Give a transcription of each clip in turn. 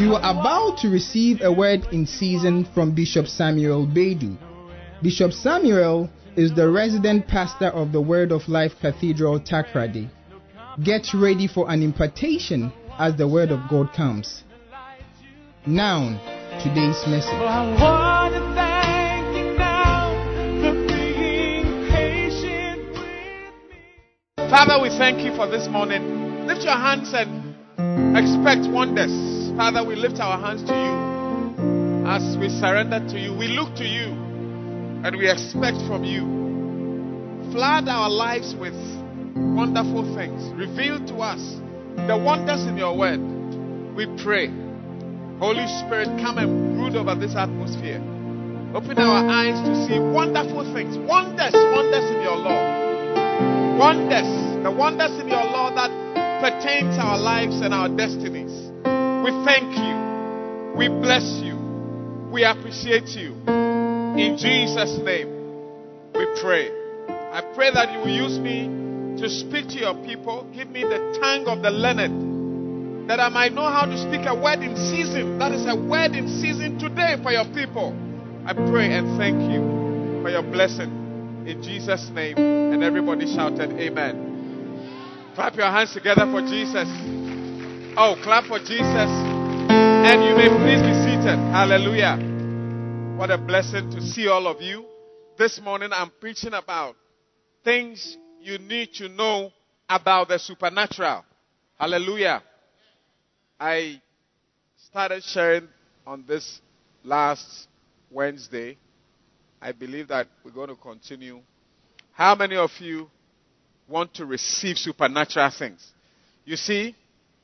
You are about to receive a word in season from Bishop Samuel Beidou. Bishop Samuel is the resident pastor of the Word of Life Cathedral, Takoradi. Get ready for an impartation as the Word of God comes. Now, today's message. I want to thank you now for being patient with me. Father, we thank you for this morning. Lift your hands and expect wonders. Father, we lift our hands to you as we surrender to you. We look to you and we expect from you. Flood our lives with wonderful things. Reveal to us the wonders in your word. We pray. Holy Spirit, come and brood over this atmosphere. Open our eyes to see wonderful things. Wonders in your law. The wonders in your law that pertains our lives and our destinies. We thank you. We bless you. We appreciate you. In Jesus' name, we pray. I pray that you will use me to speak to your people. Give me the tongue of the learned, that I might know how to speak a word in season. That is a word in season today for your people. I pray and thank you for your blessing. In Jesus' name. And everybody shouted, amen. Clap your hands together for Jesus. Oh, clap for Jesus. And you may please be seated. Hallelujah. What a blessing to see all of you. This morning I'm preaching about things you need to know about the supernatural. Hallelujah. I started sharing on this last Wednesday. I believe that we're going to continue. How many of you want to receive supernatural things? You see,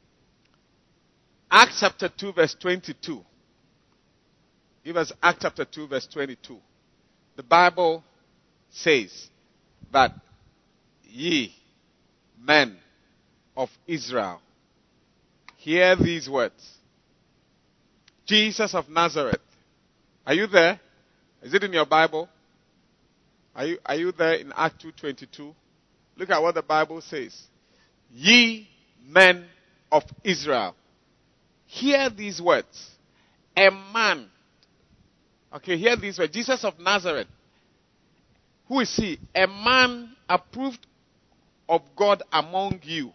Acts chapter 2 verse 22. Give us Acts chapter 2 verse 22. The Bible says that ye men of Israel, hear these words. Jesus of Nazareth. Are you there? Is it in your Bible? Are you there in Acts 2:22? Look at what the Bible says. Ye men of Israel, hear these words. A man. Okay, hear these words. Jesus of Nazareth. Who is he? A man approved of God among you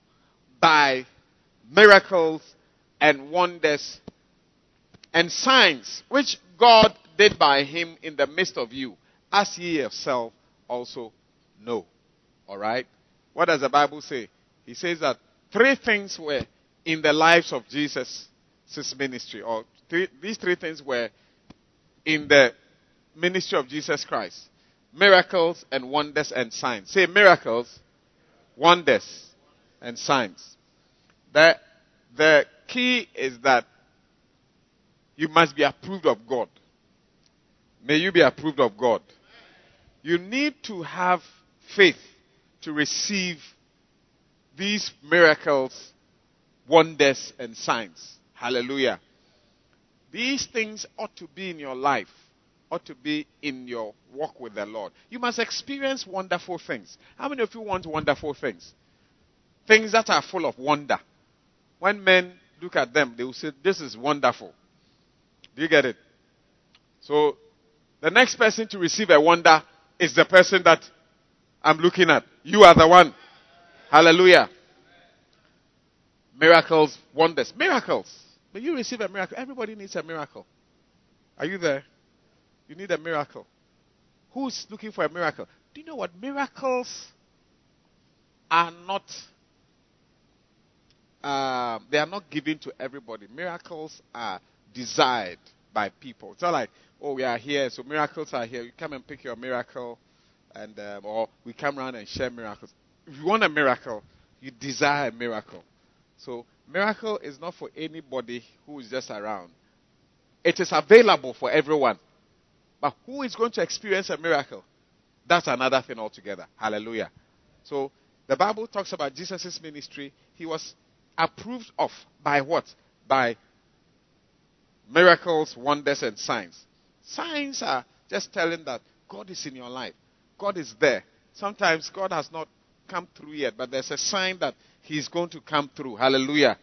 by miracles and wonders and signs which God did by him in the midst of you, as ye yourself also know. Alright? What does the Bible say? He says that three things were in the lives of Jesus' ministry, or these three things were in the ministry of Jesus Christ. Miracles and wonders and signs. Say miracles, wonders, and signs. The key is that you must be approved of God. May you be approved of God. You need to have faith to receive these miracles, wonders, and signs. Hallelujah. These things ought to be in your life, ought to be in your walk with the Lord. You must experience wonderful things. How many of you want wonderful things? Things that are full of wonder. When men look at them, they will say, this is wonderful. Do you get it? So, the next person to receive a wonder is the person that I'm looking at. You are the one. Hallelujah. Miracles, wonders. Miracles. When you receive a miracle, everybody needs a miracle. Are you there? You need a miracle. Who's looking for a miracle? Do you know what? Miracles are not, they are not given to everybody. Miracles are desired by people. It's not like, oh, we are here, so miracles are here. You come and pick your miracle, and or we come around and share miracles. If you want a miracle, you desire a miracle. So, miracle is not for anybody who is just around. It is available for everyone. But who is going to experience a miracle? That's another thing altogether. Hallelujah. So, the Bible talks about Jesus' ministry. He was approved of by what? By miracles, wonders, and signs. Signs are just telling that God is in your life. God is there. Sometimes God has not come through yet, but there's a sign that He's going to come through. Hallelujah.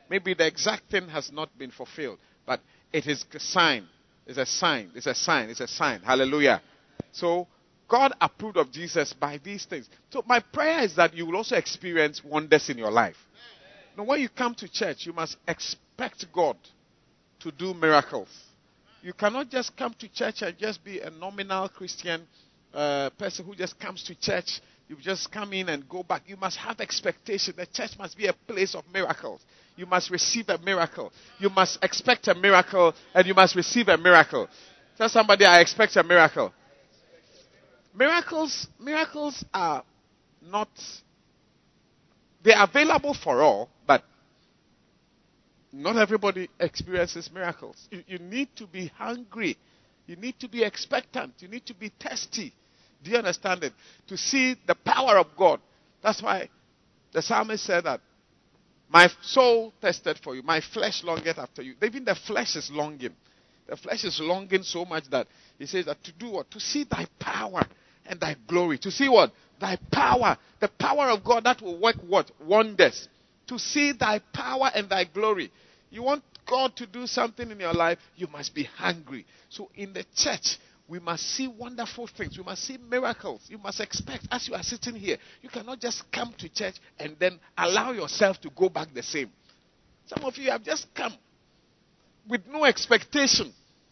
Maybe the exact thing has not been fulfilled, but it is a sign. It's a sign. It's a sign. It's a sign. Hallelujah. So God approved of Jesus by these things. So my prayer is that you will also experience wonders in your life. Now, when you come to church, you must expect God to do miracles. You cannot just come to church and just be a nominal Christian person who just comes to church. You just come in and go back. You must have expectation. The church must be a place of miracles. You must receive a miracle. You must expect a miracle, and you must receive a miracle. Tell somebody, I expect a miracle. Miracles are not, they are available for all, but not everybody experiences miracles. You need to be hungry. You need to be expectant. You need to be thirsty. Do you understand it? To see the power of God. That's why the psalmist said that, my soul thirsted for you. My flesh longeth after you. Even the flesh is longing. The flesh is longing so much that he says that to do what? To see thy power and thy glory. To see what? Thy power. The power of God that will work what? Wonders. To see thy power and thy glory. You want God to do something in your life, you must be hungry. So in the church, we must see wonderful things. We must see miracles. You must expect, as you are sitting here, you cannot just come to church and then allow yourself to go back the same. Some of you have just come with no expectation.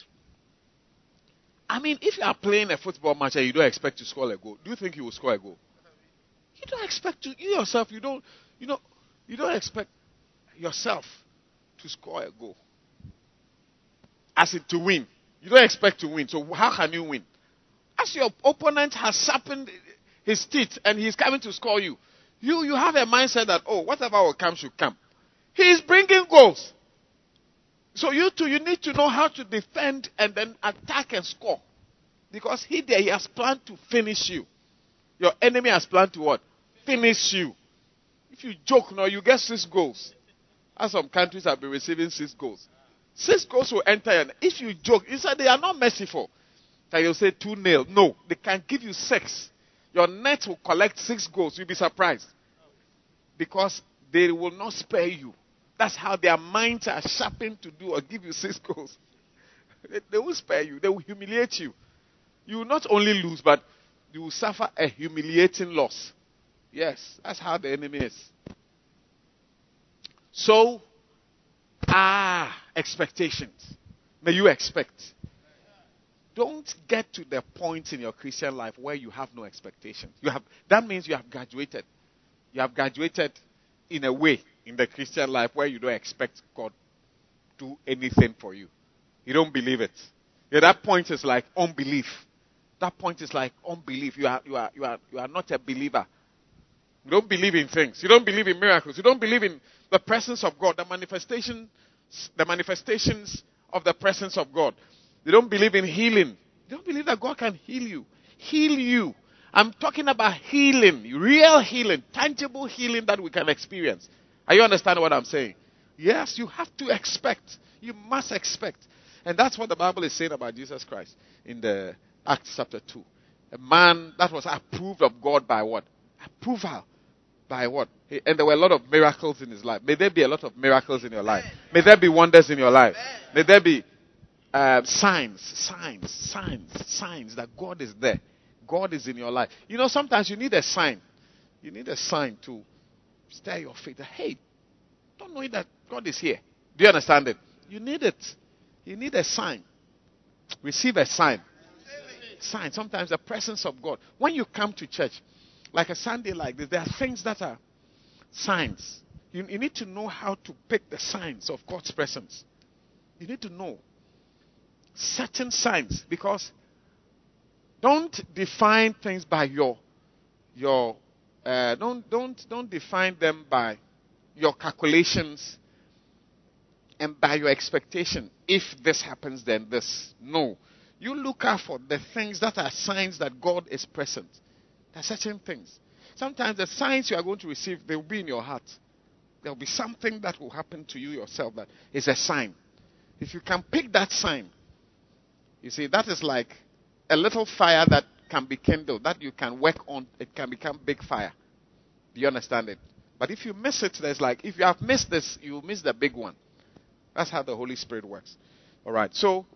I mean, if you are playing a football match and you don't expect to score a goal, do you think you will score a goal? You don't expect to. You yourself, you don't expect yourself to score a goal. As in to win. You don't expect to win. So how can you win? As your opponent has sharpened his teeth and he's coming to score you, you have a mindset that, oh, whatever will come should come. He is bringing goals. So you too, you need to know how to defend and then attack and score. Because he has planned to finish you. Your enemy has planned to what? Finish you. If you joke now, you get 6 goals. As some countries have been receiving 6 goals. 6 goals will enter. And if you joke, you say they are not merciful. Then you'll say 2-0. No, they can give you 6. Your net will collect 6 goals. You'll be surprised. Because they will not spare you. That's how their minds are sharpened to do or give you 6 goals. They will spare you. They will humiliate you. You will not only lose, but you will suffer a humiliating loss. Yes, that's how the enemy is. So, expectations. May you expect. Don't get to the point in your Christian life where you have no expectations. That means you have graduated. You have graduated in a way in the Christian life where you don't expect God to do anything for you. You don't believe it. Yeah, that point is like unbelief. That point is like unbelief. You are not a believer. You don't believe in things. You don't believe in miracles. You don't believe in the presence of God, the manifestations of the presence of God. You don't believe in healing. You don't believe that God can heal you. Heal you. I'm talking about healing, real healing, tangible healing that we can experience. Are you understanding what I'm saying? Yes, you have to expect. You must expect. And that's what the Bible is saying about Jesus Christ in the Acts chapter 2. A man that was approved of God by what? Approval. By what? And there were a lot of miracles in his life. May there be a lot of miracles in your life. May there be wonders in your life. May there be signs that God is there. God is in your life. You know, sometimes you need a sign. You need a sign to stir your faith. Hey, don't know that God is here. Do you understand it? You need it. You need a sign. Receive a sign. Sign. Sometimes the presence of God. When you come to church, like a Sunday like this, there are things that are signs. You need to know how to pick the signs of God's presence. You need to know certain signs, because don't define things by don't define them by your calculations and by your expectation. If this happens, then this. No. You look out for the things that are signs that God is present. There are certain things. Sometimes the signs you are going to receive, they will be in your heart. There will be something that will happen to you yourself that is a sign. If you can pick that sign, you see, that is like a little fire that can be kindled, that you can work on. It can become big fire. Do you understand it? But if you miss it, there's like, if you have missed this, you miss the big one. That's how the Holy Spirit works. All right. So,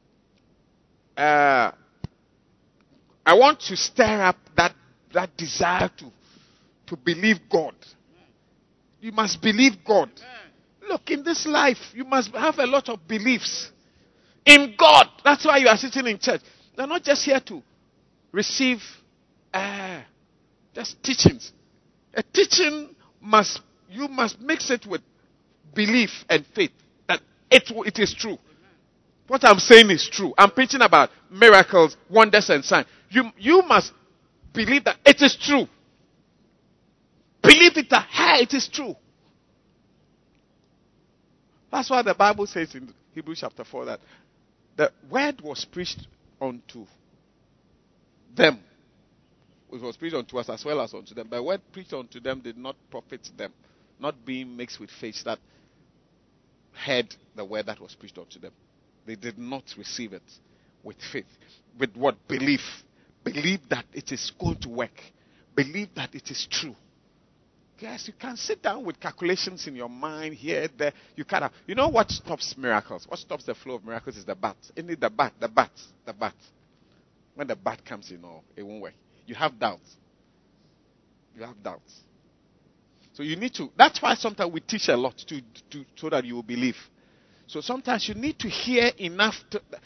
I want to stir up that desire to believe God. You must believe God. Look, in this life, you must have a lot of beliefs in God. That's why you are sitting in church. You're not just here to receive just teachings. A teaching you must mix it with belief and faith that it is true. What I'm saying is true. I'm preaching about miracles, wonders, and signs. You must believe that it is true. Believe it that, hey, it is true. That's why the Bible says in Hebrews chapter 4 that the word was preached unto them. It was preached unto us as well as unto them. The word preached unto them did not profit them, not being mixed with faith that heard the word that was preached unto them. They did not receive it with faith. With what? Belief. Believe that it is going to work. Believe that it is true. Yes, you can sit down with calculations in your mind here, there. You know what stops miracles? What stops the flow of miracles is the bat. Only the bat. When the bat comes in, it won't work. You have doubts. So you need to. That's why sometimes we teach a lot so that you will believe. So sometimes you need to hear enough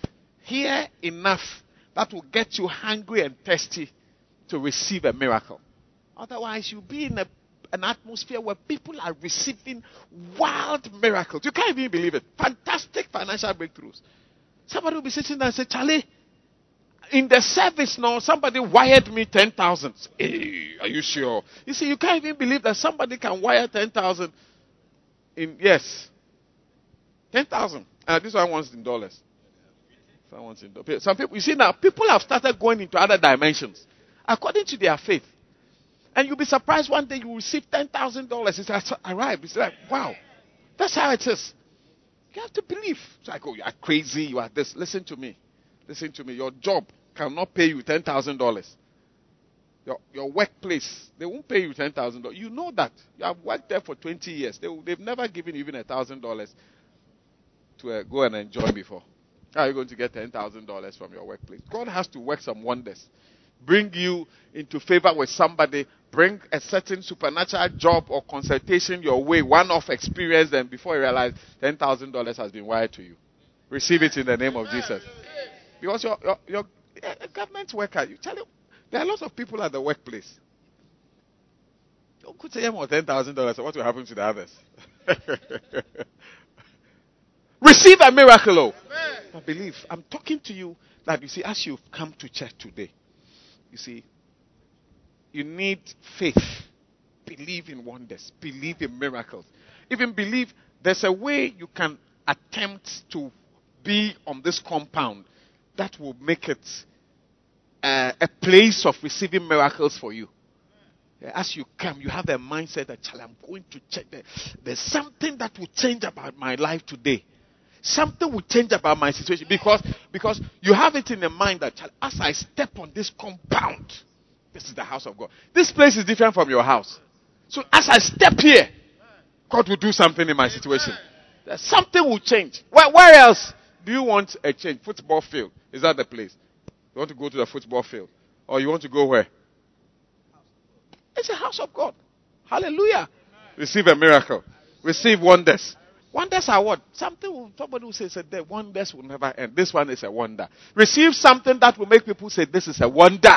that will get you hungry and thirsty to receive a miracle. Otherwise, you'll be in an atmosphere where people are receiving wild miracles. You can't even believe it. Fantastic financial breakthroughs. Somebody will be sitting there and say, Charlie, in the service now, somebody wired me 10,000. Hey, are you sure? You see, you can't even believe that somebody can wire 10,000 in, yes. 10,000. This one wants in dollars. Some people, you see now, people have started going into other dimensions according to their faith. And you'll be surprised one day you will receive $10,000. It's arrived. It's like, wow. That's how it is. You have to believe. It's like, oh, you are crazy. You are this. Listen to me. Your job cannot pay you $10,000. Your workplace, they won't pay you $10,000. You know that. You have worked there for 20 years. They've never given you even $1,000 to go and enjoy before. How are you going to get $10,000 from your workplace? God has to work some wonders. Bring you into favor with somebody. Bring a certain supernatural job or consultation your way. One-off experience. Then before you realize $10,000 has been wired to you. Receive it in the name of Jesus. Because you're a government worker. You tell you, there are lots of people at the workplace. You could say more $10,000. So what will happen to the others? Receive a miracle. I believe. I'm talking to you that, you see, as you've come to church today, you see, you need faith. Believe in wonders. Believe in miracles. Even believe there's a way you can attempt to be on this compound that will make it a place of receiving miracles for you. As you come, you have a mindset that, I'm going to check. There's something that will change about my life today. Something will change about my situation because you have it in your mind that as I step on this compound, this is the house of God. This place is different from your house. So as I step here, God will do something in my situation. Something will change. Where else do you want a change? Football field. Is that the place? You want to go to the football field? Or you want to go where? It's a house of God. Hallelujah. Receive a miracle. Receive wonders. Wonders are what? Somebody will say that wonders will never end. This one is a wonder. Receive something that will make people say this is a wonder.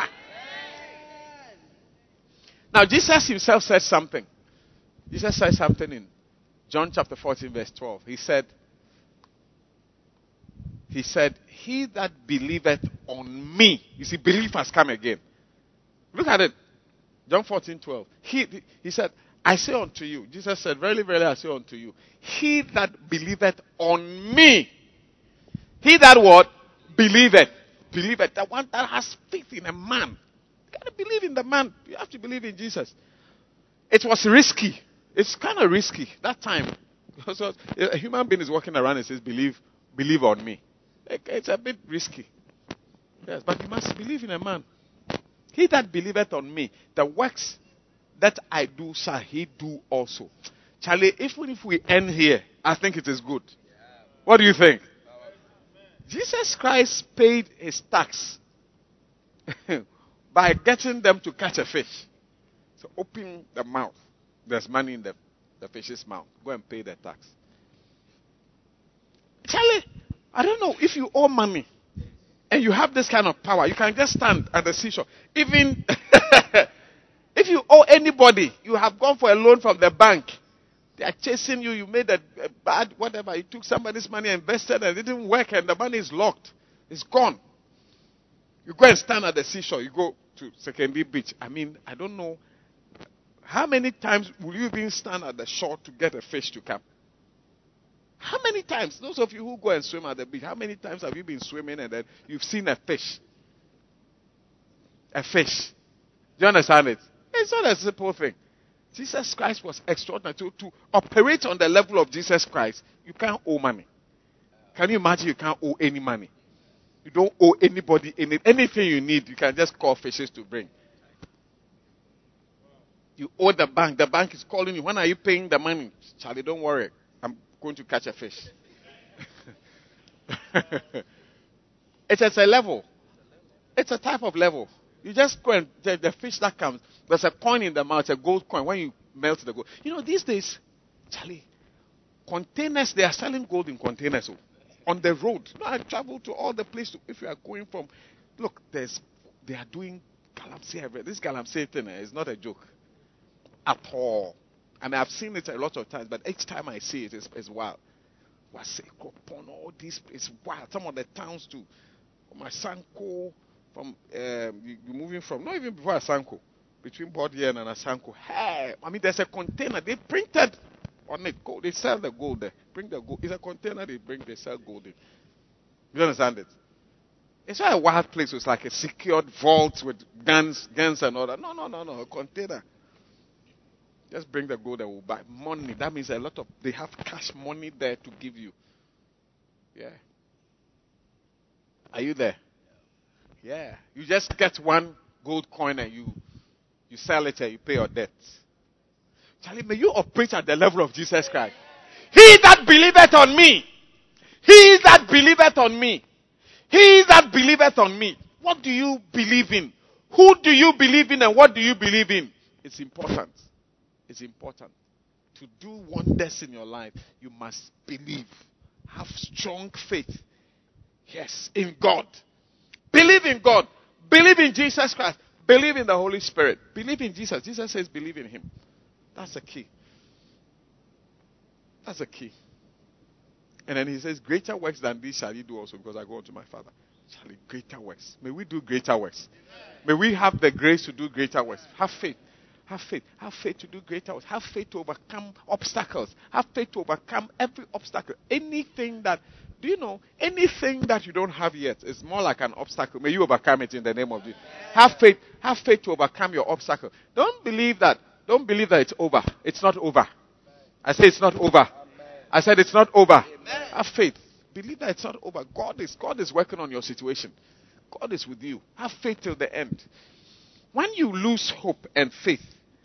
Now Jesus himself said something. Jesus said something in John chapter 14 verse 12. He said, he that believeth on me. You see, belief has come again. Look at it. John 14:12. He said, I say unto you, Jesus said, verily, verily, I say unto you, he that believeth on me. He that what? Believeth. Believeth. The one that has faith in a man. You got to believe in the man. You have to believe in Jesus. It was risky. It's kind of risky that time. So a human being is walking around and says, believe on me. It's a bit risky. Yes, but you must believe in a man. He that believeth on me, the works that I do shall he do also. Charlie, even if we end here, I think it is good. What do you think? Jesus Christ paid his tax by getting them to catch a fish. So open the mouth. There's money in the fish's mouth. Go and pay the tax. Charlie, I don't know if you owe money and you have this kind of power, you can just stand at the seashore. Even if you owe anybody, you have gone for a loan from the bank. They are chasing you. You made a bad whatever. You took somebody's money, invested, and it didn't work, and the money is locked. It's gone. You go and stand at the seashore. You go to Secondary Beach. I mean, I don't know. How many times will you even stand at the shore to get a fish to come? How many times? Those of you who go and swim at the beach, how many times have you been swimming and then you've seen a fish? A fish. Do you understand it? It's not a simple thing. Jesus Christ was extraordinary. To operate on the level of Jesus Christ, you can't owe money. Can you imagine you can't owe any money? You don't owe anybody anything you need. You can just call fishes to bring. You owe the bank. The bank is calling you. When are you paying the money? Charlie, don't worry. I'm going to catch a fish. It's a level. It's a type of level. You just go and the fish that comes, there's a coin in the mouth, a gold coin. When you melt the gold. You know, these days, Charlie, containers, they are selling gold in containers on the road. You know, I travel to all the places. If you are going from, look, they are doing galamsey. This galamsey thing is not a joke at all. I mean, I've seen it a lot of times, but each time I see it, it's wild. All these, it's wild. Some of the towns too. Asanko, from you're moving from, not even before Asanko, between Bodien and Asanko. Hey, I mean, there's a container they printed on it. Gold. They sell the gold there. Bring the gold. It's a container they sell gold in. You understand it? It's not a wild place. It's like a secured vault with guns and all that. No, a container. Just bring the gold and we'll buy money. That means they have cash money there to give you. Yeah. Are you there? Yeah. You just get one gold coin and you sell it and you pay your debts. Charlie, may you operate at the level of Jesus Christ. He that believeth on me. He that believeth on me. He that believeth on me. What do you believe in? Who do you believe in and what do you believe in? It's important. It's important. To do wonders in your life, you must believe. Have strong faith. Yes, in God. Believe in God. Believe in Jesus Christ. Believe in the Holy Spirit. Believe in Jesus. Jesus says believe in Him. That's the key. That's the key. And then He says, greater works than these shall you do also, because I go unto my Father. Charlie, greater works. May we do greater works. May we have the grace to do greater works. Have faith. Have faith. Have faith to do greater works. Have faith to overcome obstacles. Have faith to overcome every obstacle. Anything that you don't have yet is more like an obstacle. May you overcome it in the name of Jesus. Have faith. Have faith to overcome your obstacle. Don't believe that it's over. It's not over. I say it's not over. I said it's not over. Have faith. Believe that it's not over. God is working on your situation. God is with you. Have faith till the end. When you lose hope and faith,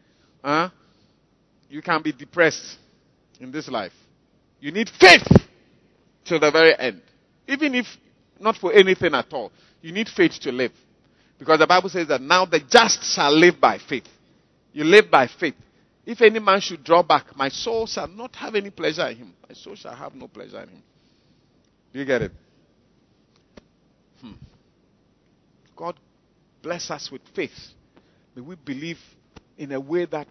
you can be depressed in this life. You need faith till the very end. Even if not for anything at all. You need faith to live. Because the Bible says that now the just shall live by faith. You live by faith. If any man should draw back, my soul shall not have any pleasure in him. My soul shall have no pleasure in him. Do you get it? God bless us with faith. May we believe in a way that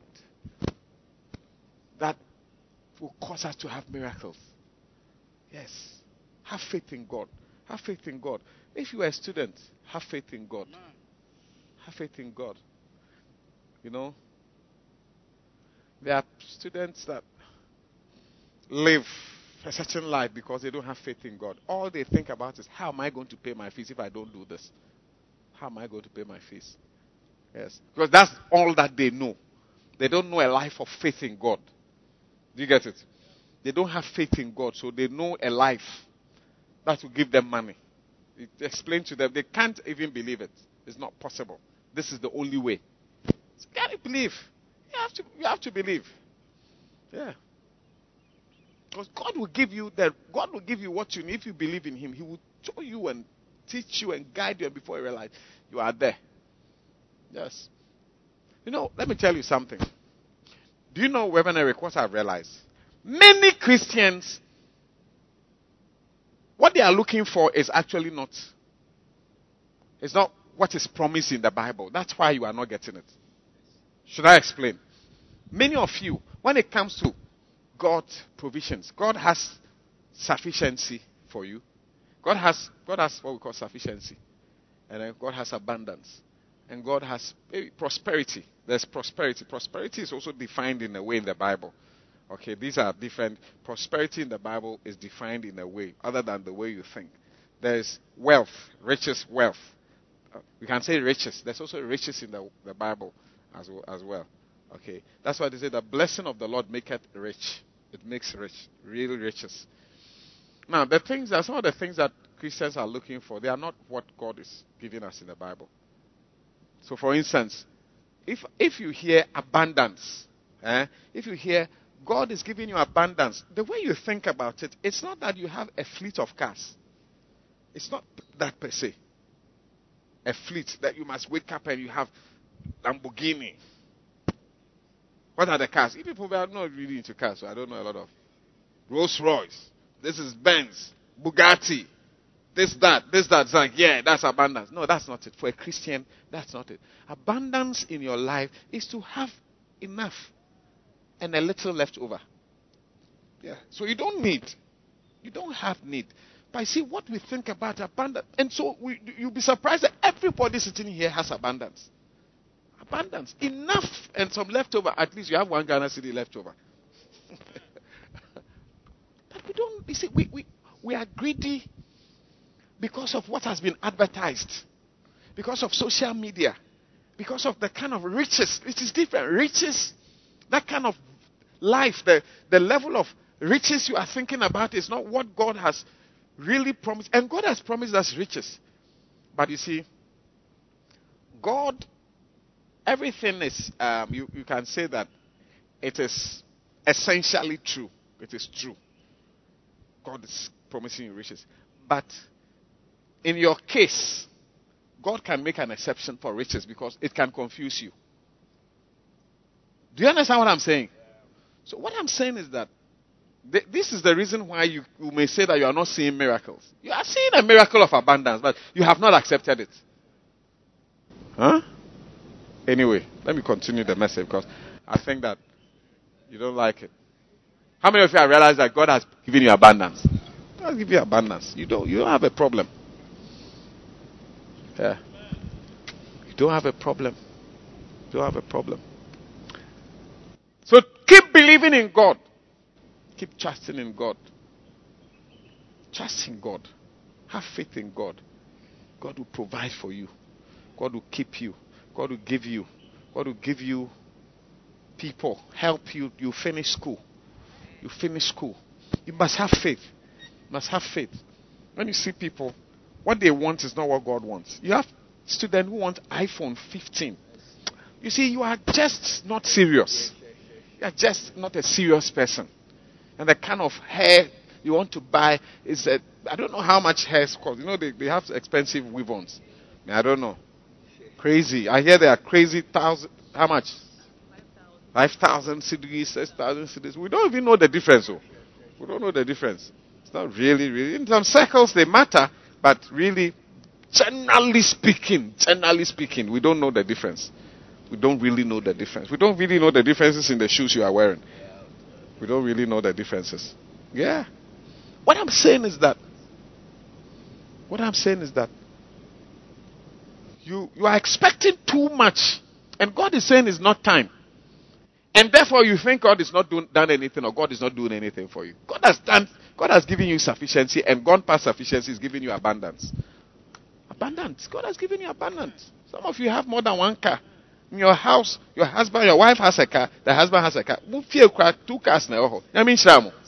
will cause us to have miracles. Yes. Have faith in God. Have faith in God. If you are a student, have faith in God. Have faith in God. You know, there are students that live a certain life because they don't have faith in God. All they think about is, how am I going to pay my fees if I don't do this? How am I going to pay my fees? Yes. Because that's all that they know. They don't know a life of faith in God. Do you get it? They don't have faith in God, so they know a life that will give them money. It explains to them, they can't even believe it. It's not possible. This is the only way. So can you believe? Yeah, You have to believe. Yeah. Because God will give you what you need if you believe in Him. He will show you and teach you and guide you, and before you realize you are there. Yes. Let me tell you something. Do you know, Reverend Eric, what I've realized? Many Christians, what they are looking for is actually not. It's not what is promised in the Bible. That's why you are not getting it. Should I explain? Many of you, when it comes to God's provisions, God has sufficiency for you. God has what we call sufficiency. And then God has abundance. And God has prosperity. There's prosperity. Prosperity is also defined in a way in the Bible. Okay, these are different. Prosperity in the Bible is defined in a way other than the way you think. There's wealth, riches, wealth. We can say riches. There's also riches in the Bible as well. Okay, that's why they say the blessing of the Lord maketh rich. It makes rich, real riches. Now, some of the things that Christians are looking for, they are not what God is giving us in the Bible. So, for instance, if you hear abundance, if you hear God is giving you abundance, the way you think about it, it's not that you have a fleet of cars. It's not that per se. A fleet that you must wake up and you have Lamborghini. What are the cars? If people are not really into cars, so I don't know a lot of. Rolls Royce. This is Benz. Bugatti. This, that. It's like, yeah, that's abundance. No, that's not it. For a Christian, that's not it. Abundance in your life is to have enough and a little left over. Yeah. So you don't need. You don't have need. But see what we think about abundance. And so you'll be surprised that everybody sitting here has abundance. Abundance. Enough and some leftover. At least you have one Ghana city leftover. But we don't. You see, we are greedy because of what has been advertised, because of social media, because of the kind of riches. It is different. Riches, that kind of life, the level of riches you are thinking about is not what God has really promised. And God has promised us riches. But you see, God, everything is, you can say that it is essentially true. It is true. God is promising you riches. But in your case, God can make an exception for riches because it can confuse you. Do you understand what I'm saying? So what I'm saying is that this is the reason why you may say that you are not seeing miracles. You are seeing a miracle of abundance, but you have not accepted it. Huh? Anyway, let me continue the message because I think that you don't like it. How many of you have realized that God has given you abundance? God has given you abundance. You don't have a problem. Yeah. You don't have a problem. You don't have a problem. So keep believing in God. Keep trusting in God. Trust in God. Have faith in God. God will provide for you. God will keep you. God will give you. God will give you people. Help you. You finish school. You finish school. You must have faith. You must have faith. When you see people, what they want is not what God wants. You have students who want iPhone 15. You see, you are just not serious. You are just not a serious person. And the kind of hair you want to buy is I don't know how much hair costs. You know, they have expensive weave-ons. I don't know. Crazy. I hear they are crazy. How much? 5,000 cedis, 6,000 cedis. We don't even know the difference. We don't know the difference. It's not really. In some circles they matter, but really, generally speaking, we don't know the difference. We don't really know the difference. We don't really know the differences in the shoes you are wearing. We don't really know the differences. Yeah. What I'm saying is that you are expecting too much, and God is saying it's not time. And therefore you think God is not done anything, or God is not doing anything for you. God has given you sufficiency, and gone past sufficiency is giving you abundance. Abundance. God has given you abundance. Some of you have more than one car. In your house, your husband, your wife has a car, the husband has a car. 2 cars now. I mean,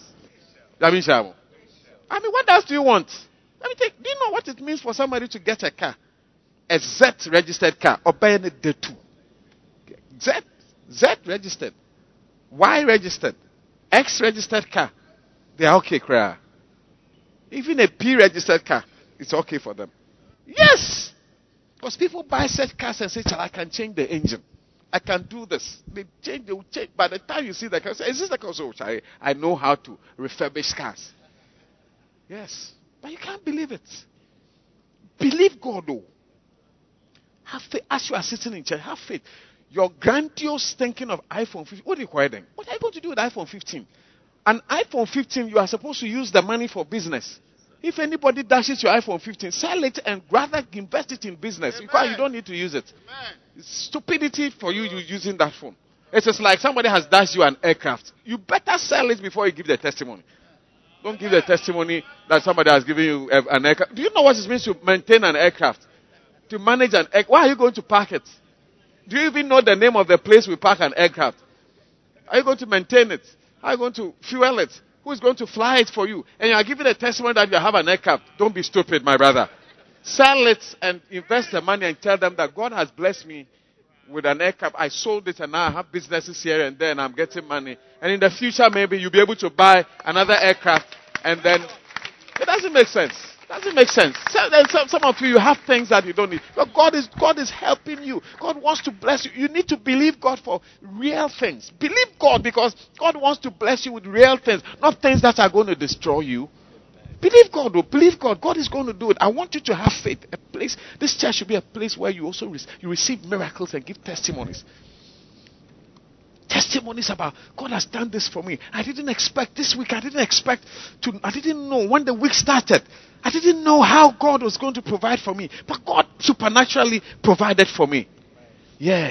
what else do you want? Do you know what it means for somebody to get a car? A Z registered car, or buy the two. Z Z registered, Y registered, X registered car. They are okay, cry. Even a P registered car, it's okay for them. Yes! Because people buy such cars and say, I can change the engine. I can do this. They will change. By the time you see the car, say, is this the car? So I know how to refurbish cars. Yes. But you can't believe it. Believe God, though. Have faith. As you are sitting in church, have faith. Your grandiose thinking of iPhone 15, what do you call them? What are you going to do with iPhone 15? An iPhone 15, you are supposed to use the money for business. If anybody dashes your iPhone 15, sell it and rather invest it in business. Amen. Because you don't need to use it. Amen. It's stupidity for you using that phone. It's just like somebody has dashed you an aircraft. You better sell it before you give the testimony. Don't give the testimony that somebody has given you an aircraft. Do you know what it means to maintain an aircraft? To manage an aircraft? Why are you going to park it? Do you even know the name of the place we park an aircraft? Are you going to maintain it? Are you going to fuel it? Who is going to fly it for you? And you are giving a testimony that you have an aircraft. Don't be stupid, my brother. Sell it and invest the money and tell them that God has blessed me with an aircraft. I sold it and now I have businesses here and there and I'm getting money. And in the future, maybe you'll be able to buy another aircraft and then... It doesn't make sense. Doesn't make sense. Some of you have things that you don't need. But God is helping you. God wants to bless you. You need to believe God for real things. Believe God because God wants to bless you with real things, not things that are going to destroy you. Believe God, though. Believe God. God is going to do it. I want you to have faith. A place. This church should be a place where you also you receive miracles and give testimonies. Testimonies about God has done this for me. I didn't expect this week. I didn't know when the week started. I didn't know how God was going to provide for me. But God supernaturally provided for me. Yeah.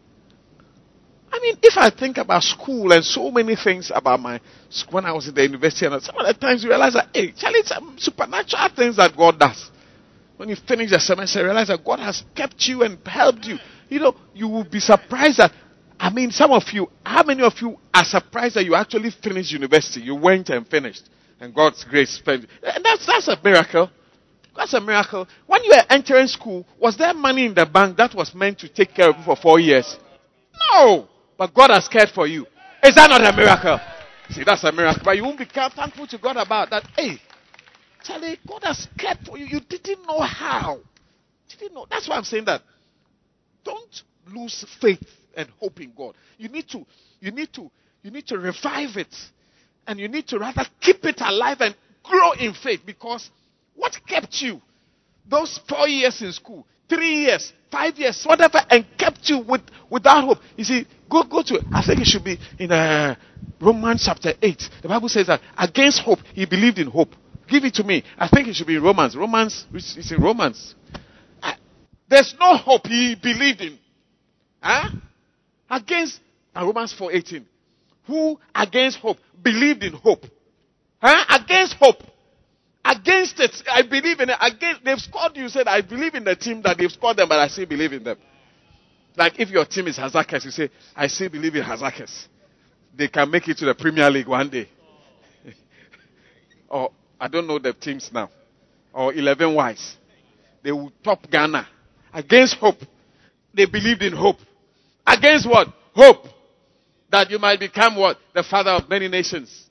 I mean, if I think about school and so many things about when I was in the university, and some of the times you realize that, hey, Charlie, some supernatural things that God does. When you finish the semester, you realize that God has kept you and helped you. You know, you will be surprised that, I mean, some of you, how many of you are surprised that you actually finished university? You went and finished. And God's grace. And that's a miracle. That's a miracle. When you were entering school, was there money in the bank that was meant to take care of you for 4 years? No. But God has cared for you. Is that not a miracle? See, that's a miracle. But you won't be thankful to God about that. Hey, Charlie, God has cared for you. You didn't know how. You didn't know. That's why I'm saying that. Don't lose faith and hope in God. You need to revive it. And you need to rather keep it alive and grow in faith. Because what kept you those 4 years in school, 3 years, 5 years, whatever, and kept you without hope? You see, go to, I think it should be in Romans chapter 8. The Bible says that against hope, he believed in hope. Give it to me. I think it should be in Romans. It's in Romans. There's no hope he believed in. Against Romans 4:18. Who against hope believed in hope? Against hope. Against it. I believe in it. They've scored you. Said, I believe in the team that they've scored them, but I still believe in them. Like if your team is Hazakers, you say, I still believe in Hazakers. They can make it to the Premier League one day. Or, I don't know the teams now. Or 11 Wise. They will top Ghana. Against hope. They believed in hope. Against what? Hope. That you might become what? The father of many nations.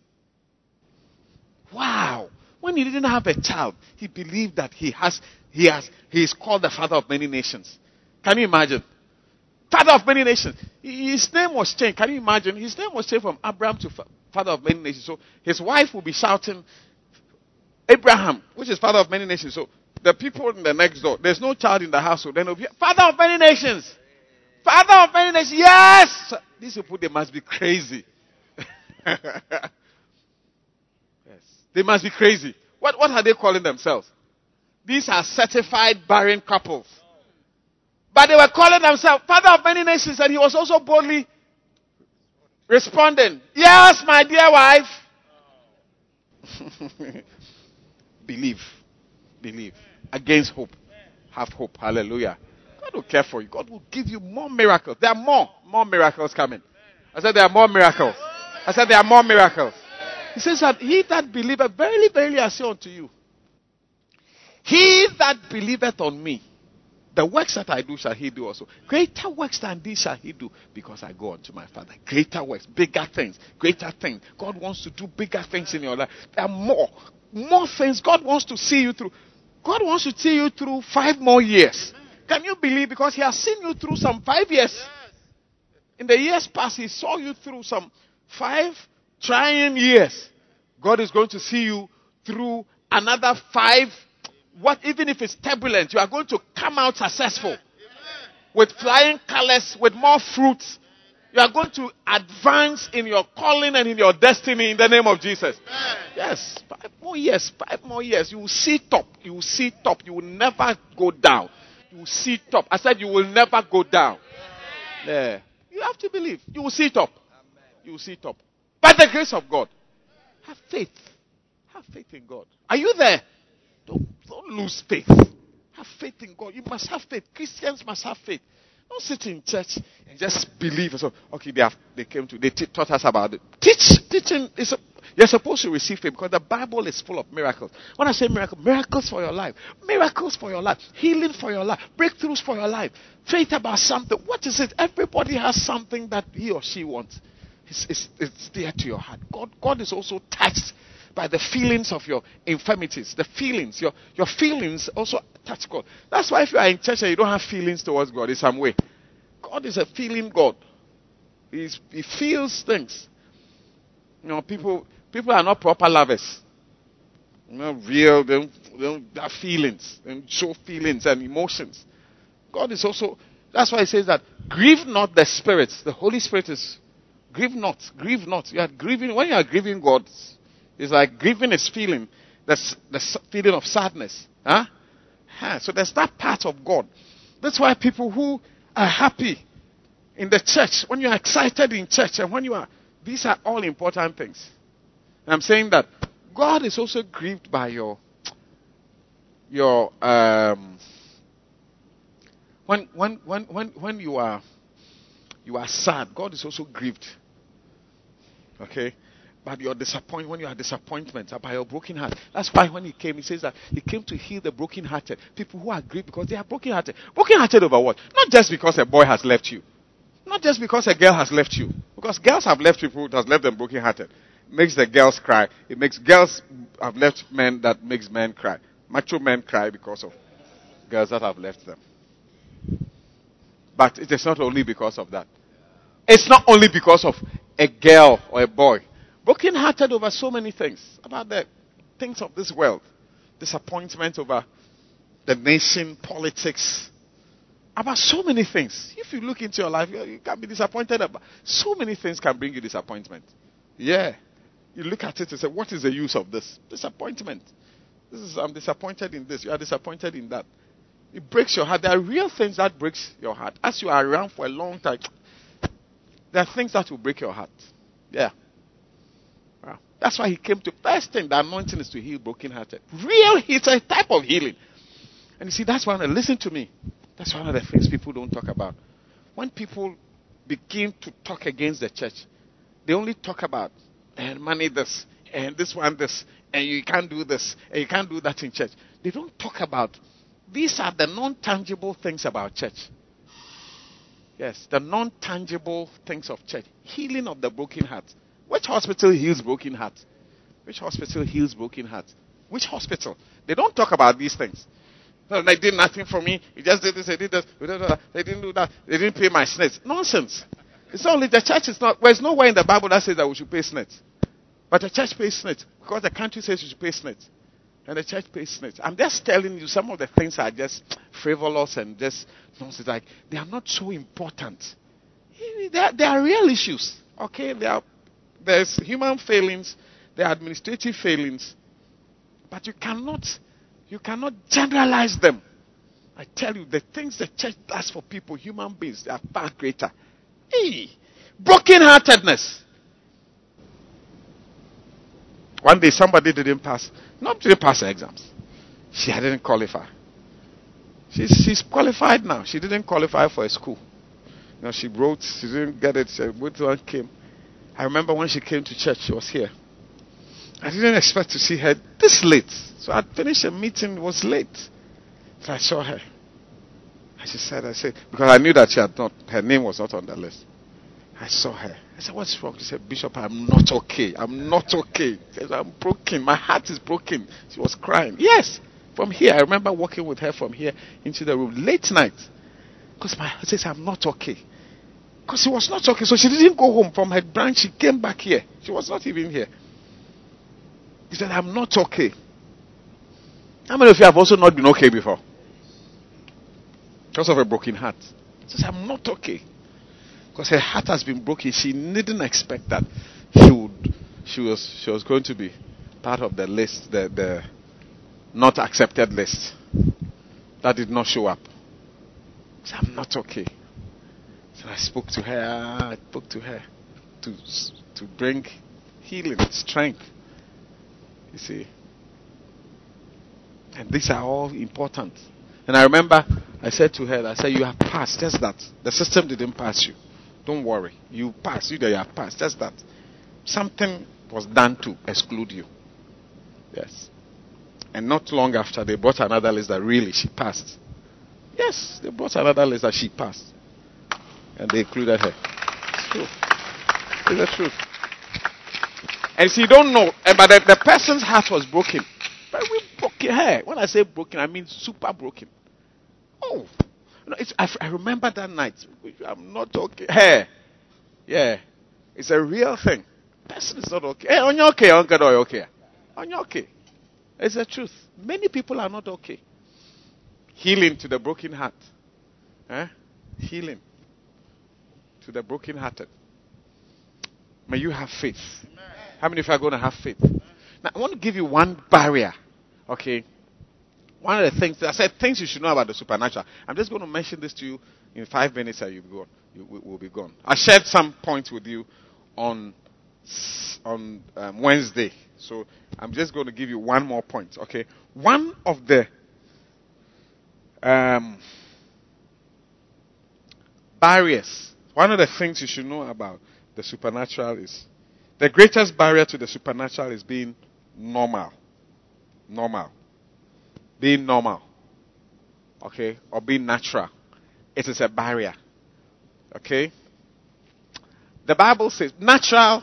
Wow. When he didn't have a child, he believed that he is called the father of many nations. Can you imagine? Father of many nations. His name was changed. Can you imagine? His name was changed from Abraham to father of many nations. So his wife will be shouting, Abraham, which is father of many nations. So the people in the next door, there's no child in the household. Then father of many nations. Father of many nations. Yes! These people, they must be crazy. Yes. They must be crazy. What are they calling themselves? These are certified barren couples. But they were calling themselves Father of many nations, and he was also boldly responding, yes, my dear wife. Believe. Against hope. Have hope. Hallelujah. God will care for you. God will give you more miracles. There are more miracles coming. I said there are more miracles. He says that he that believeth, verily, verily I say unto you, he that believeth on me, The works that I do shall he do also. Greater works than these shall he do, because I go unto my Father. Greater works, bigger things, greater things. God wants to do bigger things in your life. There are more things God wants to see you through. God wants to see you through 5 more years. Can you believe? Because he has seen you through some 5 years. In the years past, he saw you through some 5 trying years. God is going to see you through another 5. Even if it's turbulent, you are going to come out successful. With flying colors, with more fruits. You are going to advance in your calling and in your destiny in the name of Jesus. Yes, 5 more years, 5 more years. You will see top. You will see top. You will never go down. You will see top. I said you will never go down. Yeah. You have to believe. You will see top. You will see top. By the grace of God. Have faith. Have faith in God. Are you there? Don't lose faith. Have faith in God. You must have faith. Christians must have faith. Don't sit in church and just believe. So, okay, they taught us about it. Teaching is you're supposed to receive faith, because the Bible is full of miracles. When I say miracles for your life, miracles for your life, healing for your life, breakthroughs for your life, faith about something. What is it? Everybody has something that he or she wants. It's dear to your heart. God is also touched by the feelings of your infirmities. The feelings, your feelings also touch God. That's why if you are in church and you don't have feelings towards God, in some way, God is a feeling God. He feels things. People are not proper lovers. Real. They don't have feelings and show feelings and emotions. God is also. That's why He says that grieve not the Spirit. The Holy Spirit is grieve not. Grieve not. You are grieving when you are grieving God. It's like grieving is feeling. That's the feeling of sadness. So there's that part of God. That's why people who are happy in the church, when you are excited in church, and when you are, these are all important things. And I'm saying that God is also grieved by your when you are sad, God is also grieved. Okay? But your disappointment, when you are disappointment by your broken heart. That's why when He came, He says that He came to heal the brokenhearted. People who are grieved because they are brokenhearted. Brokenhearted over what? Not just because a boy has left you. Not just because a girl has left you. Because girls have left people, it has left them brokenhearted. It makes the girls cry. It makes girls have left men, that makes men cry. Macho men cry because of girls that have left them. But it is not only because of that. It's not only because of a girl or a boy. Broken-hearted over so many things. About the things of this world. Disappointment over the nation, politics. About so many things. If you look into your life, you can be disappointed about. So many things can bring you disappointment. Yeah. You look at it and say, what is the use of this? Disappointment. I'm disappointed in this. You are disappointed in that. It breaks your heart. There are real things that breaks your heart. As you are around for a long time, there are things that will break your heart. Yeah. Wow. That's why He came to first thing. The anointing is to heal brokenhearted. It's a type of healing. And you see, that's why, listen to me. That's one of the things people don't talk about. When people begin to talk against the church, they only talk about and money this, and this one this, and you can't do this, and you can't do that in church. They don't talk about, these are the non-tangible things about church. Yes, the non-tangible things of church. Healing of the broken heart. Which hospital heals broken heart? Which hospital heals broken heart? Which hospital? They don't talk about these things. No, they did nothing for me. He just did this, they did this, they didn't do that. They didn't pay my SNETs. Nonsense. It's only the church is not. There's nowhere in the Bible that says that we should pay SNETs. But the church pays SNETs because the country says you should pay SNETs. And the church pays SNETs. I'm just telling you, some of the things are just frivolous and just nonsense. Like, they are not so important. They are real issues. Okay? There's human failings. There are administrative failings. But you cannot generalize them. I tell you, the things the church does for people, human beings, they are far greater. Hey, brokenheartedness. One day somebody didn't pass her exams. She didn't qualify. She's qualified now. She didn't qualify for a school. She wrote, she didn't get it. One came. I remember when she came to church, she was here. I didn't expect to see her this late. So I'd finished a meeting, it was late. So I saw her. She said, because I knew that her name was not on the list. I saw her. I said, what's wrong? She said, Bishop, I'm not okay. I'm not okay. She said, I'm broken. My heart is broken. She was crying. Yes. From here, I remember walking with her from here into the room late night. Because my heart says, I'm not okay. Because she was not okay. So she didn't go home from her branch. She came back here. She was not even here. She said, I'm not okay. How many of you have also not been okay before? Because of a broken heart. She says, I'm not okay. Because her heart has been broken. She didn't expect that she was going to be part of the list, the not accepted list. That did not show up. She said, I'm not okay. So I spoke to her to bring healing, strength. You see. And these are all important. And I remember I said to her, I said, you have passed, just that. The system didn't pass you. Don't worry. You passed. You have passed. Just that. Something was done to exclude you. Yes. And not long after, they brought another list that really she passed. Yes, they brought another list that she passed. And they included her. It's true. It's the truth. And see, you don't know, but the person's heart was broken. But we broke her. When I say broken, I mean super broken. Oh. I remember that night. I'm not okay. Hey, yeah, it's a real thing. Person is not okay. Hey, on your okay, on your okay. It's the truth. Many people are not okay. Healing to the broken heart. Healing to the broken hearted. May you have faith. How many of you are going to have faith? Now, I want to give you one barrier. Okay. One of the things, I said things you should know about the supernatural. I'm just going to mention this to you in 5 minutes and we'll be gone. I shared some points with you on Wednesday. So I'm just going to give you one more point. Okay. One of the barriers, one of the things you should know about the supernatural is, the greatest barrier to the supernatural is being normal. Normal. Being normal, okay, or being natural. It is a barrier, okay. The Bible says natural,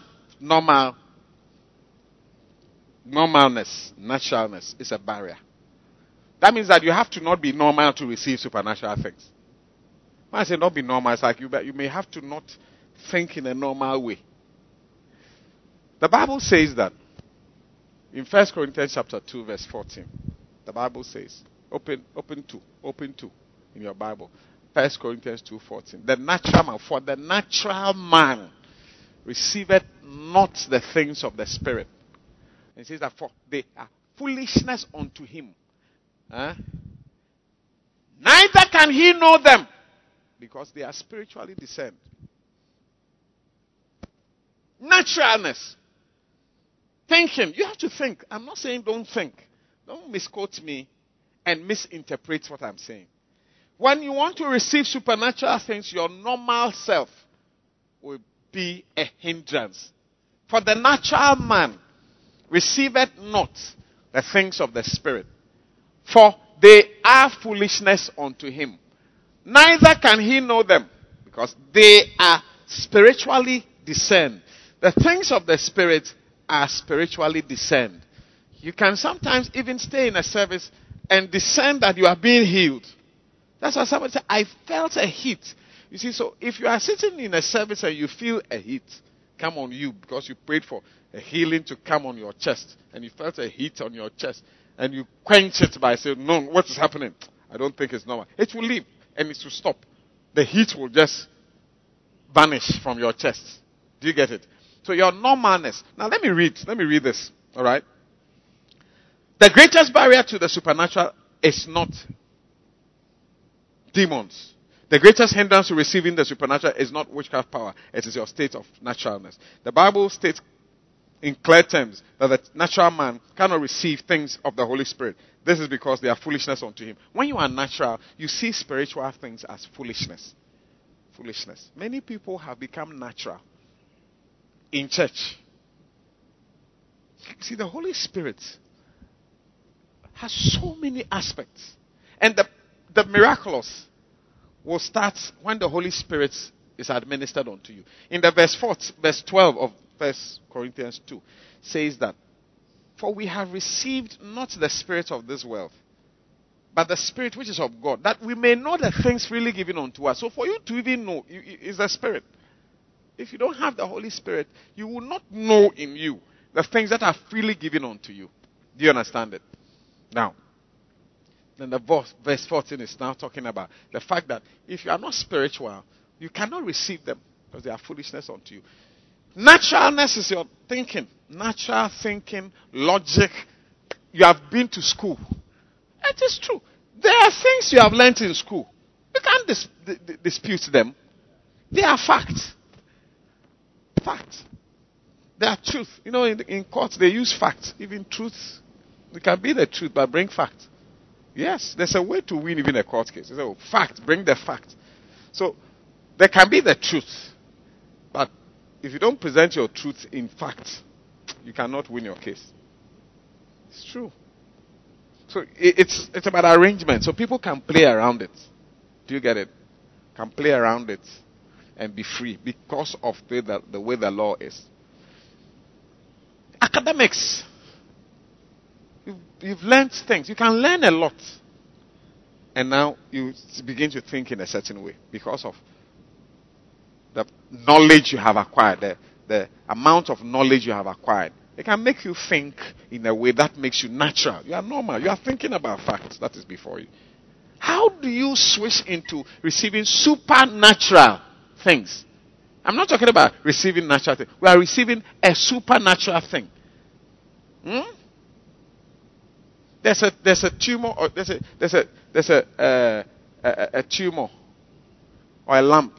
naturalness is a barrier. That means that you have to not be normal to receive supernatural things. When I say not be normal, it's like you may have to not think in a normal way. The Bible says that in 1 Corinthians chapter 2 verse 14. The Bible says, open to in your Bible. 1 Corinthians 2:14. The natural man, for the natural man receiveth not the things of the Spirit. And it says that for they are foolishness unto him. Neither can he know them, because they are spiritually discerned. Naturalness. Thinking. You have to think. I'm not saying don't think. Don't misquote me and misinterpret what I'm saying. When you want to receive supernatural things, your normal self will be a hindrance. For the natural man receiveth not the things of the Spirit, for they are foolishness unto him. Neither can he know them, because they are spiritually discerned. The things of the Spirit are spiritually discerned. You can sometimes even stay in a service and discern that you are being healed. That's why somebody said, I felt a heat. You see, so if you are sitting in a service and you feel a heat come on you because you prayed for a healing to come on your chest and you felt a heat on your chest and you quench it by saying, no, what is happening? I don't think it's normal. It will leave and it will stop. The heat will just vanish from your chest. Do you get it? So your normalness. Now let me read this. All right. The greatest barrier to the supernatural is not demons. The greatest hindrance to receiving the supernatural is not witchcraft power. It is your state of naturalness. The Bible states in clear terms that the natural man cannot receive things of the Holy Spirit. This is because they are foolishness unto him. When you are natural, you see spiritual things as foolishness. Foolishness. Many people have become natural in church. See, the Holy Spirit has so many aspects. And the miraculous will start when the Holy Spirit is administered unto you. In the verse 12 of 1 Corinthians 2 says that, for we have received not the spirit of this world, but the Spirit which is of God, that we may know the things freely given unto us. So for you to even know, is the Spirit. If you don't have the Holy Spirit, you will not know in you the things that are freely given unto you. Do you understand it? Now, then the verse 14 is now talking about the fact that if you are not spiritual, you cannot receive them because they are foolishness unto you. Naturalness is your thinking. Natural thinking, logic. You have been to school. It is true. There are things you have learned in school. You can't dispute them. They are facts. Facts. They are truth. You know, in courts they use facts. Even truth. It can be the truth, but bring facts. Yes, there's a way to win even a court case. They say, oh, fact, bring the fact. So, there can be the truth. But if you don't present your truth in fact, you cannot win your case. It's true. So, it's about arrangement. So, people can play around it. Do you get it? Can play around it and be free because of the way the law is. Academics. You've learned things. You can learn a lot. And now you begin to think in a certain way because of the knowledge you have acquired, the amount of knowledge you have acquired. It can make you think in a way that makes you natural. You are normal. You are thinking about facts that is before you. How do you switch into receiving supernatural things? I'm not talking about receiving natural things. We are receiving a supernatural thing. There's a tumor, or there's a tumor or a lump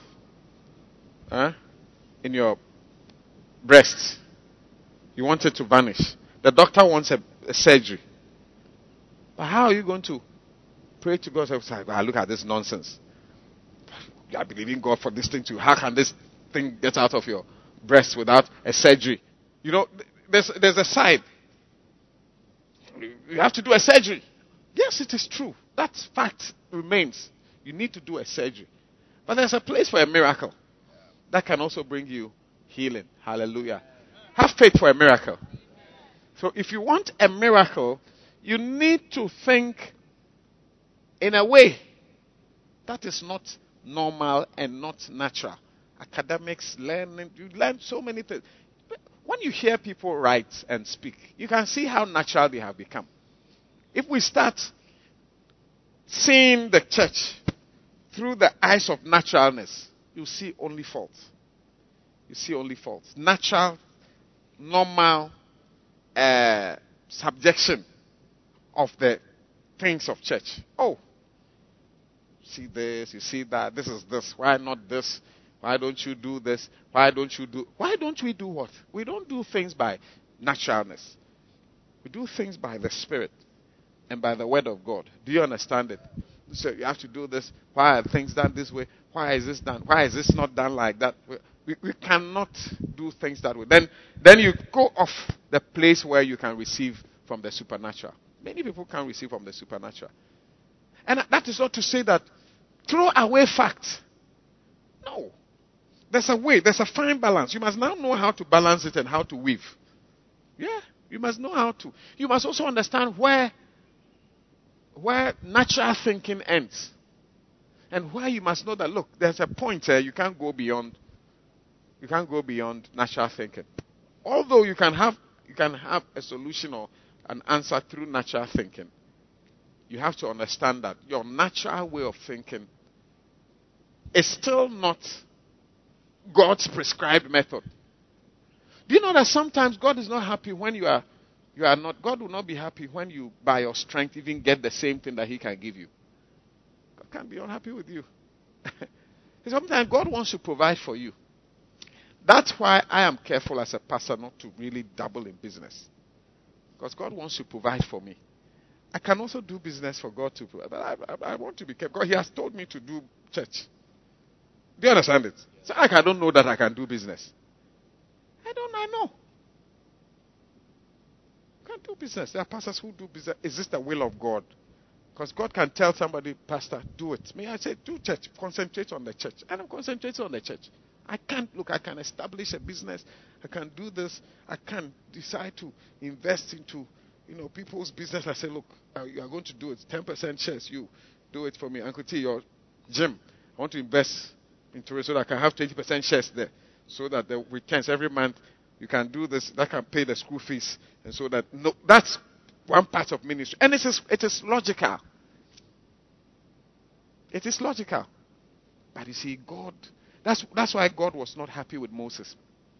in your breast. You want it to vanish. The doctor wants a surgery. But how are you going to pray to God? Look at this nonsense. You are believing God for this thing too. How can this thing get out of your breast without a surgery? You know, there's a side. You have to do a surgery. Yes, it is true. That fact remains. You need to do a surgery. But there's a place for a miracle that can also bring you healing. Hallelujah. Have faith for a miracle. So if you want a miracle, you need to think in a way that is not normal and not natural. Academics, learning, you learn so many things. When you hear people write and speak, you can see how natural they have become. If we start seeing the church through the eyes of naturalness, you see only faults. You see only faults. Natural, normal subjection of the things of church. Oh, see this, you see that, this is this, why not this? Why don't you do this? Why don't we do what? We don't do things by naturalness. We do things by the Spirit and by the Word of God. Do you understand it? So you have to do this. Why are things done this way? Why is this done? Why is this not done like that? We cannot do things that way. Then you go off the place where you can receive from the supernatural. Many people can receive from the supernatural. And that is not to say that throw away facts. No. There's a way, there's a fine balance. You must now know how to balance it and how to weave. Yeah, you must know how to. You must also understand where natural thinking ends. And where you must know that, look, there's a point you can't go beyond natural thinking. Although you can have a solution or an answer through natural thinking, you have to understand that your natural way of thinking is still not God's prescribed method. Do you know that sometimes God is not happy when you are not? God will not be happy when you, by your strength, even get the same thing that He can give you. God can't be unhappy with you. Sometimes God wants to provide for you. That's why I am careful as a pastor not to really dabble in business. Because God wants to provide for me. I can also do business for God to provide. But I want to be careful. God, He has told me to do church. Do you understand it? It's like I don't know that I can do business. I know. I can't do business. There are pastors who do business. Is this the will of God? Because God can tell somebody, Pastor, do it. May I say, do church. Concentrate on the church. And I'm concentrating on the church. I can establish a business. I can do this. I can decide to invest into, people's business. I say, look, you are going to do it. 10% shares. You do it for me. Uncle T, your gym. I want to invest into it so that I can have 20% shares there. So that the returns every month, you can do this. That can pay the school fees. And so that, that's one part of ministry. And it is logical. It is logical. But you see, God, that's why God was not happy with Moses.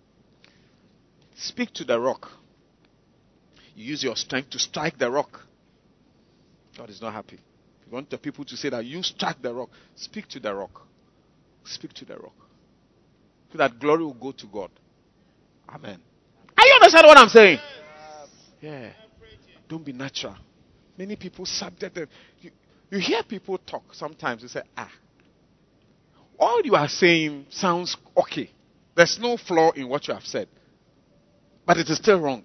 Speak to the rock. You use your strength to strike the rock. God is not happy. If you want the people to say that you strike the rock, speak to the rock. Speak to the rock. So that glory will go to God. Amen. Are you understand what I'm saying? Yeah. Don't be natural. Many people subject them. You hear people talk sometimes. You say, all you are saying sounds okay. There's no flaw in what you have said. But it is still wrong.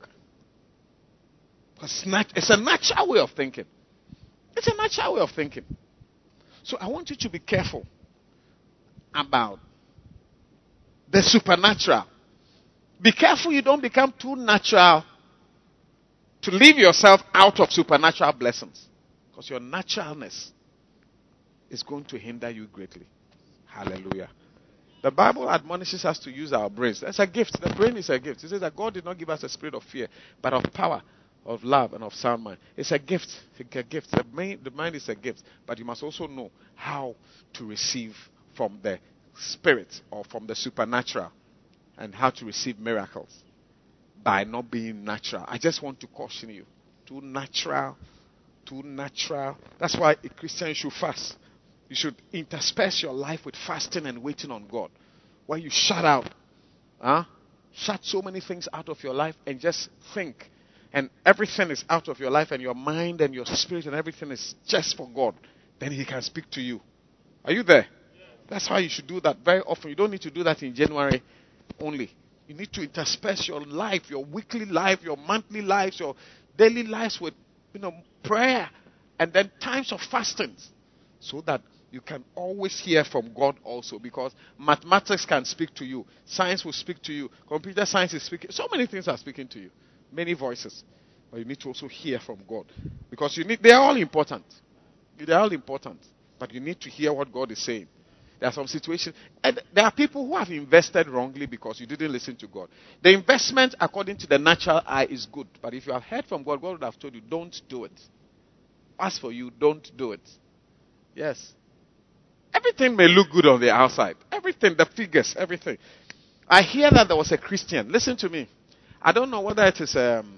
It's a natural way of thinking. It's a natural way of thinking. So I want you to be careful about the supernatural. Be careful you don't become too natural to leave yourself out of supernatural blessings. Because your naturalness is going to hinder you greatly. Hallelujah. The Bible admonishes us to use our brains. That's a gift. The brain is a gift. It says that God did not give us a spirit of fear, but of power, of love, and of sound mind. It's a gift. It's a gift. The mind is a gift. But you must also know how to receive from the spirit or from the supernatural and how to receive miracles by not being natural. I just want to caution you. Too natural. That's why a Christian should fast. You should intersperse your life with fasting and waiting on God. Where you shut out. Shut so many things out of your life and just think. And everything is out of your life and your mind and your spirit and everything is just for God. Then He can speak to you. Are you there? Yeah. That's how you should do that very often. You don't need to do that in January only. You need to intersperse your life, your weekly life, your monthly lives, your daily lives with prayer and then times of fasting. So that you can always hear from God also, because mathematics can speak to you, science will speak to you, computer science is speaking, so many things are speaking to you, many voices, but you need to also hear from God, because they are all important, but you need to hear what God is saying. There are some situations, and there are people who have invested wrongly because you didn't listen to God. The investment according to the natural eye is good, but if you have heard from God, God would have told you, don't do it. As for you, don't do it. Yes. Everything may look good on the outside. Everything, the figures, everything. I hear that there was a Christian. Listen to me. I don't know whether it is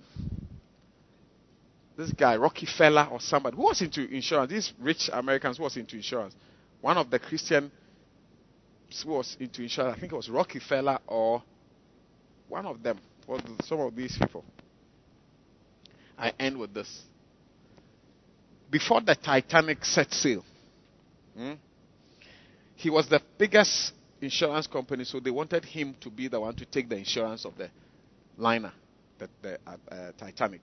this guy, Rockefeller or somebody, who was into insurance. These rich Americans who was into insurance. One of the Christians who was into insurance, I think it was Rockefeller or one of them, or some of these people. I end with this. Before the Titanic set sail, he was the biggest insurance company, so they wanted him to be the one to take the insurance of the liner, the Titanic.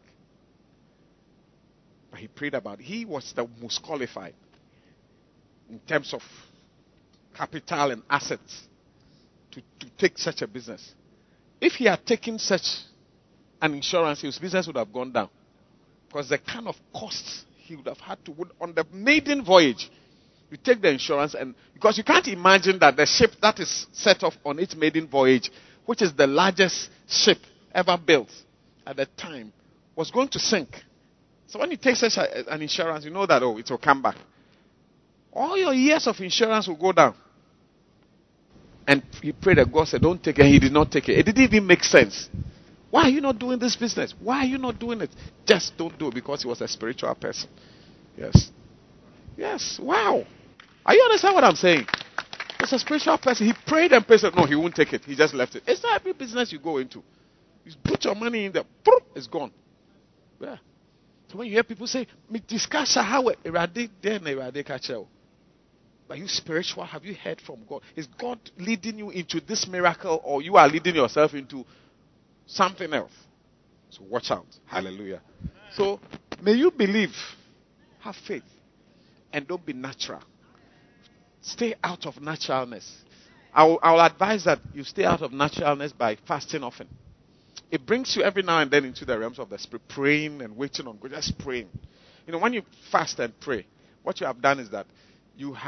But he prayed about it. He was the most qualified in terms of capital and assets to take such a business. If he had taken such an insurance, his business would have gone down. Because the kind of costs he would have had to, on the maiden voyage, you take the insurance, and because you can't imagine that the ship that is set off on its maiden voyage, which is the largest ship ever built at the time, was going to sink. So when you take such an insurance, you know that, it will come back. All your years of insurance will go down. And he prayed that God said, don't take it. And he did not take it. It didn't even make sense. Why are you not doing this business? Why are you not doing it? Just don't do it, because he was a spiritual person. Yes. Yes. Wow. Are you understand what I'm saying? He's a spiritual person. He prayed and prayed. No, he won't take it. He just left it. It's not every business you go into. You put your money in there. It's gone. Yeah. So when you hear people say, discuss how eradic then eradic. Are you spiritual? Have you heard from God? Is God leading you into this miracle, or you are leading yourself into something else? So watch out. Hallelujah. So may you believe. Have faith. and don't be natural. Stay out of naturalness. I'll advise that you stay out of naturalness by fasting often. It brings you every now and then into the realms of the spirit, praying and waiting on God, just praying. When you fast and pray, what you have done is that you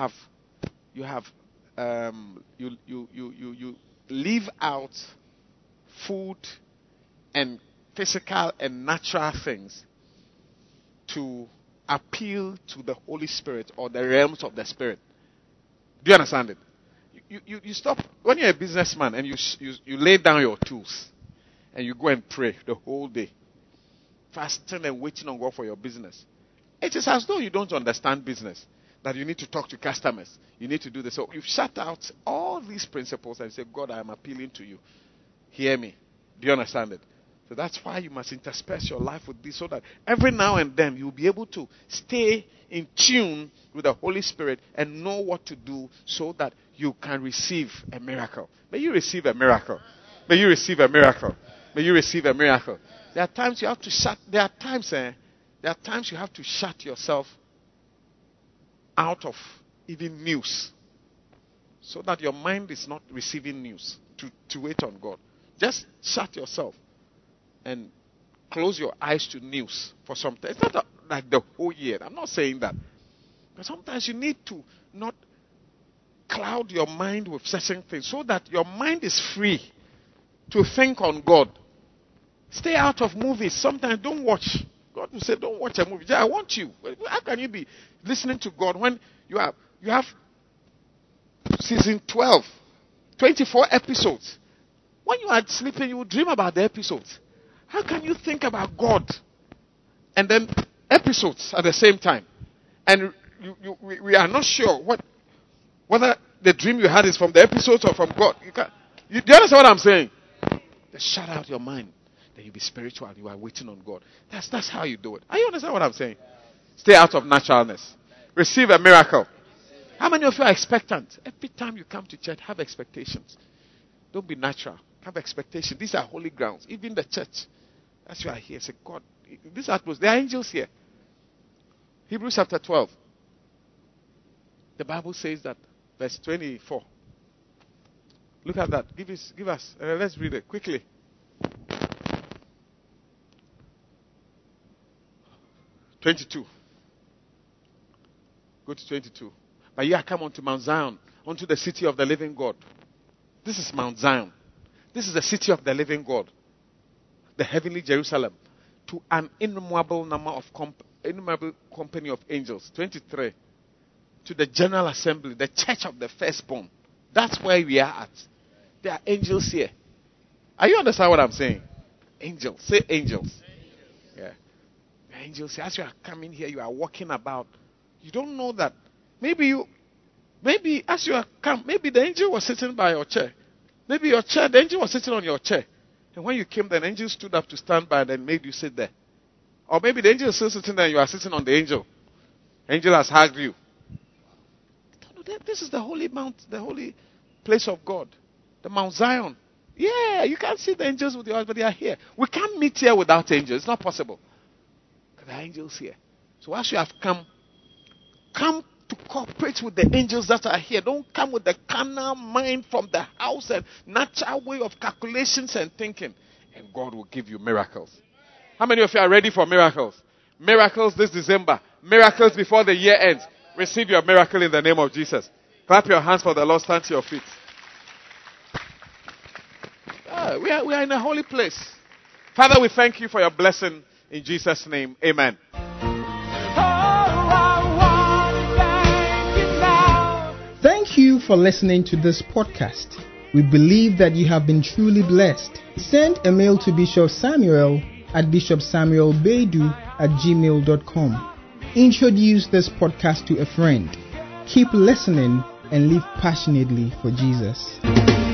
leave out food and physical and natural things to appeal to the Holy Spirit or the realms of the Spirit. Do you understand it? You stop when you're a businessman and you lay down your tools and you go and pray the whole day, fasting and waiting on God for your business. It is as though you don't understand business, that you need to talk to customers, you need to do this. So you've shut out all these principles and say, God, I am appealing to you. Hear me. Do you understand it? So that's why you must intersperse your life with this, so that every now and then you'll be able to stay in tune with the Holy Spirit and know what to do so that you can receive a miracle. May you receive a miracle. May you receive a miracle. May you receive a miracle. There are times you have to shut. There are times you have to shut yourself out of even news, so that your mind is not receiving news to wait on God. Just shut yourself and close your eyes to news for some time. It's not like the whole year. I'm not saying that. But sometimes you need to not cloud your mind with certain things so that your mind is free to think on God. Stay out of movies. Sometimes don't watch. God will say, don't watch a movie. Yeah, I want you. How can you be listening to God when you have season 12, 24 episodes? When you are sleeping, you will dream about the episodes. How can you think about God and then episodes at the same time? And we are not sure whether the dream you had is from the episodes or from God. Do you understand what I'm saying? Just shut out your mind. Then you'll be spiritual. You are waiting on God. That's how you do it. Are you understand what I'm saying? Stay out of naturalness. Receive a miracle. How many of you are expectant? Every time you come to church, have expectations. Don't be natural. Have expectations. These are holy grounds. Even the church. That's why you are here. Say, God, this atmosphere. There are angels here. Hebrews chapter 12. The Bible says that, verse 24. Look at that. Give us. Let's read it quickly. (22) Go to 22. But ye are come unto Mount Zion, unto the city of the living God. This is Mount Zion. This is the city of the living God, the heavenly Jerusalem, to an innumerable number of innumerable company of angels. 23. To the general assembly, the church of the firstborn. That's where we are at. There are angels here. Are you understand what I'm saying? Angels. Say angels. Yeah. The angels here. As you are coming here, you are walking about. You don't know that. Maybe as you are come, maybe the angel was sitting by your chair. Maybe your chair, the angel was sitting on your chair. And when you came, the angel stood up to stand by and then made you sit there. Or maybe the angel is still sitting there and you are sitting on the angel. The angel has hugged you. This is the holy mount, the holy place of God. The Mount Zion. Yeah, you can't see the angels with your eyes, but they are here. We can't meet here without angels. It's not possible. There are angels here. So as you have come to cooperate with the angels that are here. Don't come with the carnal mind from the house and natural way of calculations and thinking. And God will give you miracles. How many of you are ready for miracles? Miracles this December. Miracles before the year ends. Receive your miracle in the name of Jesus. Clap your hands for the Lord. Stand to your feet. We are in a holy place. Father, we thank you for your blessing in Jesus' name. Amen. Thank you for listening to this podcast. We believe that you have been truly blessed. Send a mail to Bishop Samuel at bishopsamuelbedu@gmail.com. Introduce this podcast to a friend. Keep listening and live passionately for Jesus.